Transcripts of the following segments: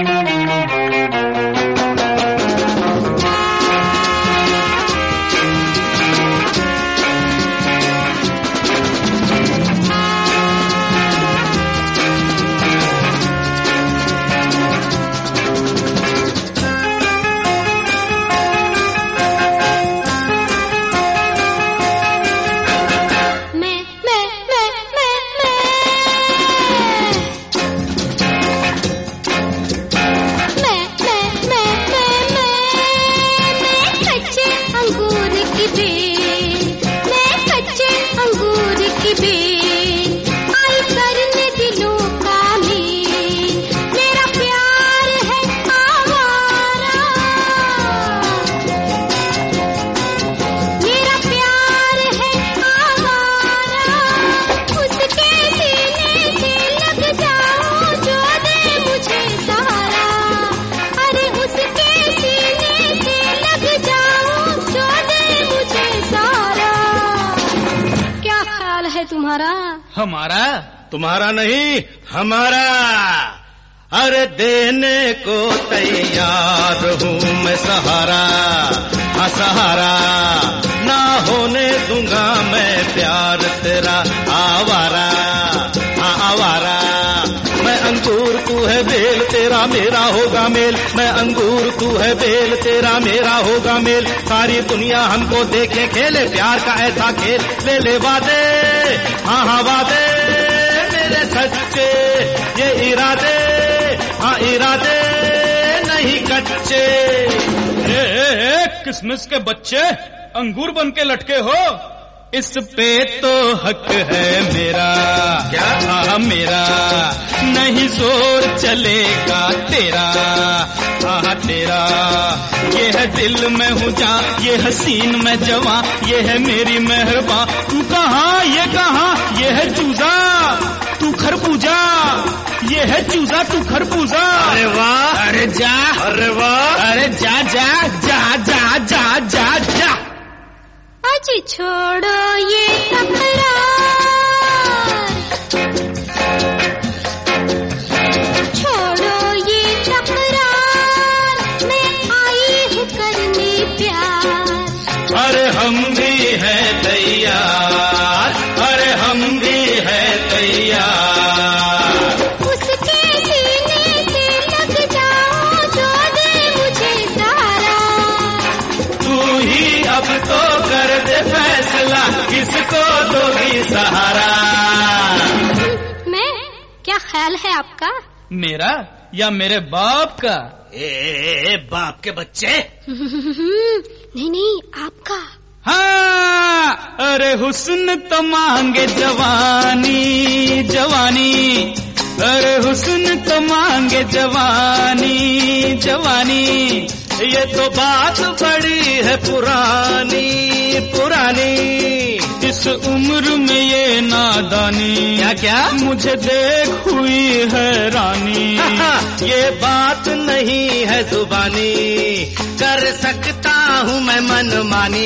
हमारा? तुम्हारा नहीं, हमारा। अरे देने को तैयार हूँ मैं सहारा, हाँ सहारा। ना होने दूंगा मैं प्यार तेरा आवारा, हाँ आवारा। मैं अंगूर तू है बेल, तेरा मेरा होगा मेल। मैं अंगूर तू है बेल, तेरा मेरा होगा मेल। सारी दुनिया हमको देखे खेले प्यार का ऐसा खेल। ले ले वादे, हाँ हाँ वादे मेरे सच्चे, ये इरादे, हाँ इरादे नहीं कच्चे। किसमिस के बच्चे, अंगूर बन के लटके हो। इस पे तो हक है मेरा, क्या? हाँ मेरा, नहीं जोर चलेगा तेरा, हाँ तेरा। ये है दिल में हूँ जा, ये हसीन में जवां, ये है मेरी मेहरबान। तू कहाँ, ये कहाँ, ये है चूजा तू खरबूजा, ये है चूजा तू खरबूजा। अरे वाह, अरे जा, अरे वाह, अरे जा जा जा जा जा जा जा। अजी छोड़ो ये तकरार, छोड़ो ये तकरार, मैं आई हूँ करने प्यार। अरे हम भी है तैयार, अरे हम भी है तैयार। उसके सीने से लग जाओ, जो दे मुझे सहारा। तू ही अब तो कर दे फैसला, किसको दोगी सहारा। मैं, क्या ख्याल है आपका? मेरा या मेरे बाप का? ए बाप के बच्चे। नहीं नहीं, आपका। हाँ, अरे हुस्न तो मांगे जवानी जवानी, अरे हुस्न तो मांगे जवानी जवानी। ये तो बात बड़ी है पुरानी पुरानी, इस उम्र में ये नादानी। क्या क्या? मुझे देख हुई हैरानी। ये बात नहीं है जुबानी, कर सकता हूँ मैं मनमानी।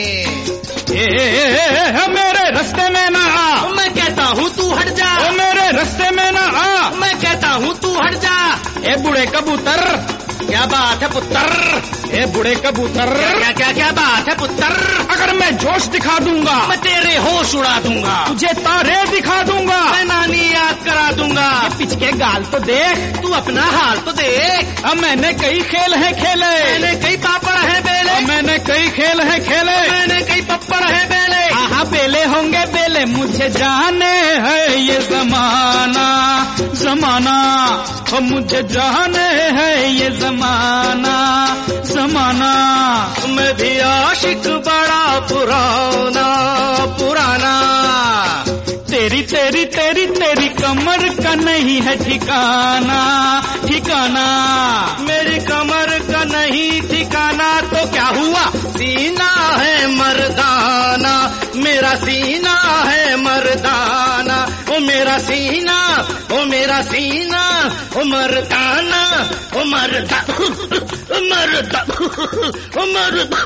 मेरे रास्ते में ना आ, मैं कहता हूँ तू हट जा। मेरे रास्ते में ना आ, मैं कहता हूँ तू हट जा। ए बूढ़े कबूतर, क्या बात है पुत्र? ए बूढ़े कबूतर, क्या क्या क्या बात है पुत्र? अगर मैं जोश दिखा दूंगा, मैं तेरे होश उड़ा दूंगा। तुझे तारे दिखा दूंगा, मैं नानी याद करा दूंगा। ये पिचके गाल तो देख, तू अपना हाल तो देख। अब मैंने कई खेल है खेले, मैंने कई पापड़ है बेले, मैंने कई खेल है खेले, मैंने कई पप्पड़ है बेले। हाँ बेले होंगे बेले, मुझे जाने है ये जमाना जमाना, और मुझे जाने है ये जमाना जमाना। मैं भी आशिक बड़ा पुराना पुराना। तेरी तेरी तेरी तेरी कमर का नहीं है ठिकाना ठिकाना। मेरी कमर का नहीं ठिकाना तो क्या हुआ? सीना है मर्दाना, मेरा सीना है मर्दाना। ओ मेरा सीना, ओ मेरा सीना, ओ मर्दाना, ओ मर्दा, ओ मर्दा, ओ मर्दा,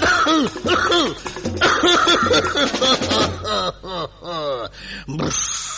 मर्दा।